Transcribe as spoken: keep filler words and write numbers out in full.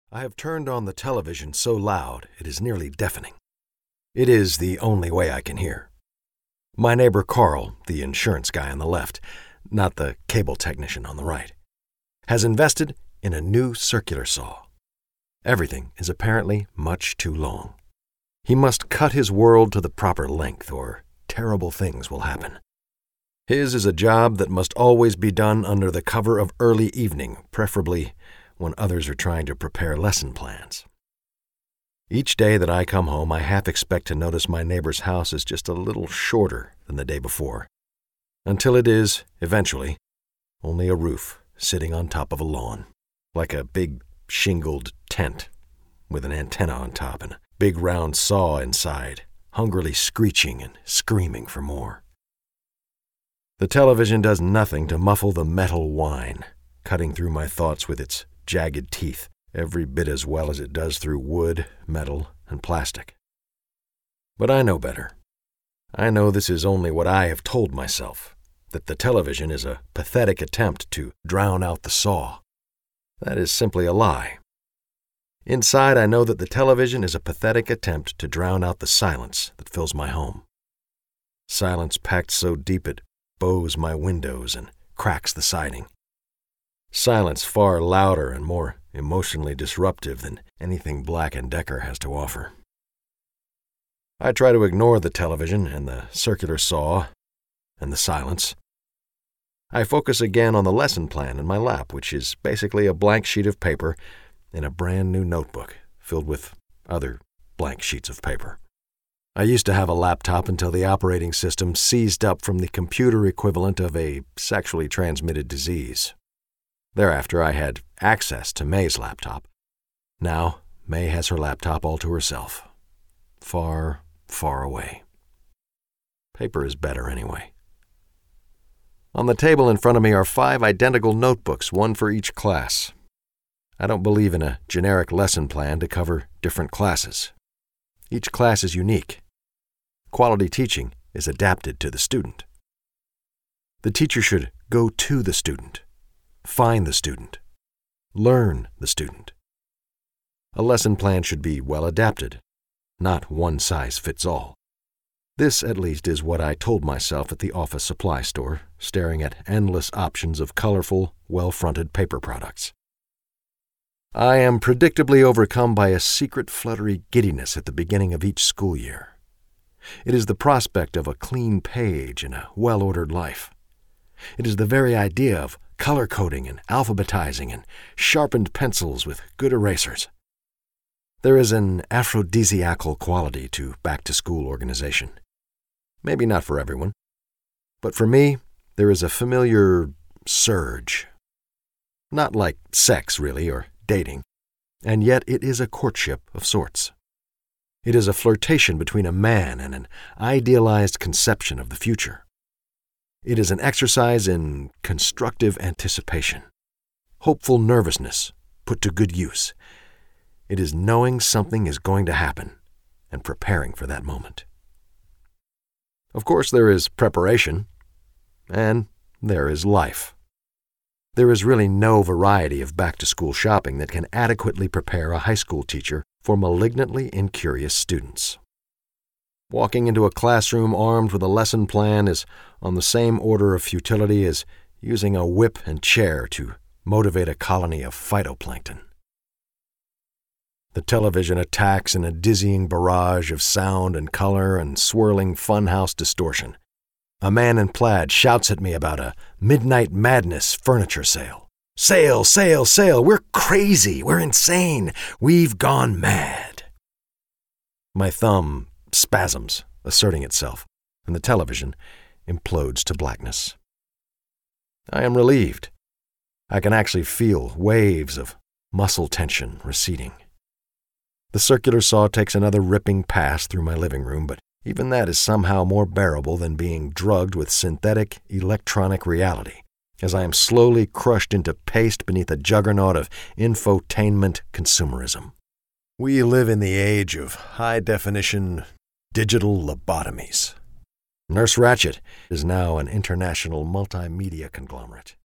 I have turned on the television so loud it is nearly deafening. It is the only way I can hear. My neighbor Carl, the insurance guy on the left, not the cable technician on the right, has invested in a new circular saw. Everything is apparently much too long. He must cut his world to the proper length, or terrible things will happen. His is a job that must always be done under the cover of early evening, preferably when others are trying to prepare lesson plans. Each day that I come home, I half expect to notice my neighbor's house is just a little shorter than the day before, until it is, eventually, only a roof sitting on top of a lawn, like a big shingled tent with an antenna on top and a big round saw inside, hungrily screeching and screaming for more. The television does nothing to muffle the metal whine, cutting through my thoughts with its jagged teeth, every bit as well as it does through wood, metal, and plastic. But I know better. I know this is only what I have told myself, that the television is a pathetic attempt to drown out the saw. That is simply a lie. Inside, I know that the television is a pathetic attempt to drown out the silence that fills my home. Silence packed so deep it bows my windows and cracks the siding. Silence far louder and more emotionally disruptive than anything Black and Decker has to offer. I try to ignore the television and the circular saw and the silence. I focus again on the lesson plan in my lap, which is basically a blank sheet of paper in a brand new notebook filled with other blank sheets of paper. I used to have a laptop until the operating system seized up from the computer equivalent of a sexually transmitted disease. Thereafter, I had access to May's laptop. Now, May has her laptop all to herself. Far, far away. Paper is better anyway. On the table in front of me are five identical notebooks, one for each class. I don't believe in a generic lesson plan to cover different classes. Each class is unique. Quality teaching is adapted to the student. The teacher should go to the student. Find the student. Learn the student. A lesson plan should be well adapted, not one size fits all. This, at least, is what I told myself at the office supply store, staring at endless options of colorful, well-fronted paper products. I am predictably overcome by a secret fluttery giddiness at the beginning of each school year. It is the prospect of a clean page and a well-ordered life. It is the very idea of color-coding and alphabetizing and sharpened pencils with good erasers. There is an aphrodisiacal quality to back-to-school organization. Maybe not for everyone, but for me, there is a familiar surge. Not like sex, really, or dating, and yet it is a courtship of sorts. It is a flirtation between a man and an idealized conception of the future. It is an exercise in constructive anticipation, hopeful nervousness put to good use. It is knowing something is going to happen and preparing for that moment. Of course, there is preparation, and there is life. There is really no variety of back-to-school shopping that can adequately prepare a high school teacher for malignantly incurious students. Walking into a classroom armed with a lesson plan is on the same order of futility as using a whip and chair to motivate a colony of phytoplankton. The television attacks in a dizzying barrage of sound and color and swirling funhouse distortion. A man in plaid shouts at me about a Midnight Madness furniture sale. Sale, sale, sale! We're crazy! We're insane! We've gone mad! My thumb spasms, asserting itself, and the television implodes to blackness. I am relieved. I can actually feel waves of muscle tension receding. The circular saw takes another ripping pass through my living room, but even that is somehow more bearable than being drugged with synthetic electronic reality, as I am slowly crushed into paste beneath a juggernaut of infotainment consumerism. We live in the age of high-definition digital lobotomies. Nurse Ratched is now an international multimedia conglomerate.